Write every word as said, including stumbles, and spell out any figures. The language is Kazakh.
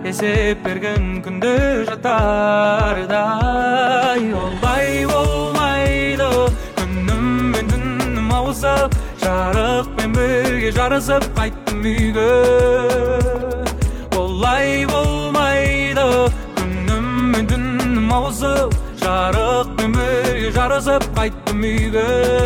Esep bergen күндө жатардай Олбай болмайды күнүм мен түнүм ауысып Жарыкпен бірге жарысып қайттым үйгө Олай болмайды күнүм мен түнүм ауысып Жарыкпен бірге жарысып қайттым үйгө